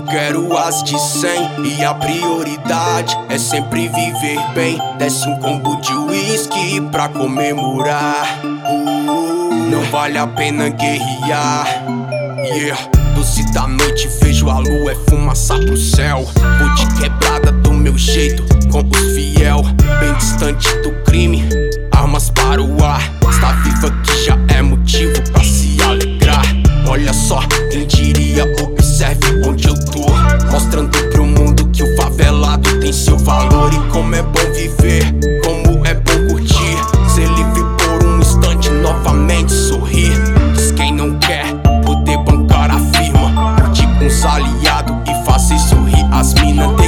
quero as de 100 e a prioridade é sempre viver bem. Desce um combo de whisky pra comemorar. Não vale a pena guerrear. Doce da noite, vejo a lua, é fumaça pro céu. Vou de quebrada do meu jeito, com os fiel. Bem distante do crime, armas para o ar. Está viva que já é motivo pra se alegrar. Olha só, quem diria, observe onde eu tô, mostrando pro mundo que o favelado tem seu valor. E como é bom viver, como é bom curtir, ser livre por um instante, novamente sorrir. Diz quem não quer poder bancar a firma, curtir com os aliados e fazer sorrir as minas.